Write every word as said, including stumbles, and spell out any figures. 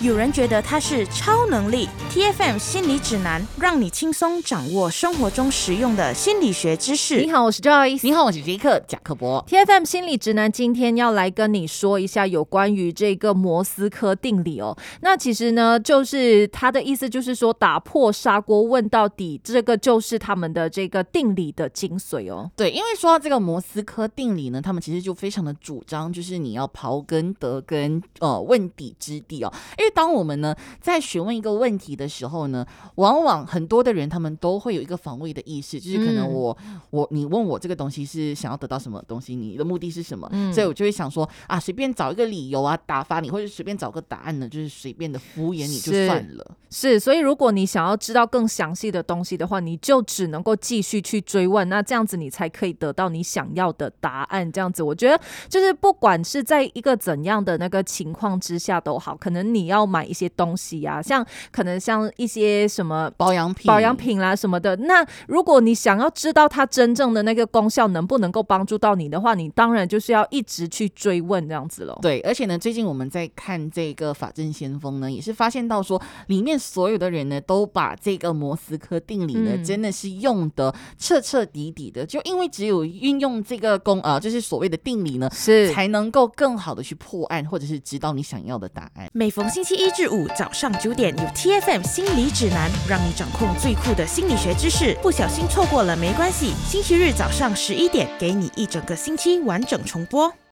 有人觉得它是超能力。 T F M 心理指南，让你轻松掌握生活中实用的心理学知识。 你好，我是 Joyce。 你好，我是杰克贾克伯。 T F M 心理指南今天要来跟你说一下有关于这个摩斯科定理哦。那其实呢，就是它的意思就是说，打破砂锅问到底，这个就是他们的这个定理的精髓哦。 对，因为说到这个摩斯科定理呢，他们其实就非常的主张，就是你要刨根得根，呃，问底之地哦。因为当我们呢在询问一个问题的时候呢，往往很多的人他们都会有一个防卫的意识，就是可能我、嗯、我你问我这个东西是想要得到什么东西，你的目的是什么、嗯、所以我就会想说啊，随便找一个理由啊打发你，或者随便找个答案呢，就是随便的敷衍你就算了。 是, 是，所以如果你想要知道更详细的东西的话，你就只能够继续去追问，那这样子你才可以得到你想要的答案。这样子我觉得就是不管是在一个怎样的那个情况之下都好，可能你要买一些东西啊，像可能像一些什么保养品保养品啦什么的，那如果你想要知道它真正的那个功效能不能够帮助到你的话，你当然就是要一直去追问这样子咯。 对，而且呢最近我们在看这个法证先锋呢，也是发现到说里面所有的人呢都把这个摩斯科定理呢、嗯、真的是用得彻彻底底的，就因为只有运用这个公呃就是所谓的定理呢，是才能够更好的去破案，或者是知道你想要的答案。 每逢星期一至五早上九点有 T F M 心理指南，让你掌控最酷的心理学知识，不小心错过了没关系，星期日早上十一点给你一整个星期完整重播。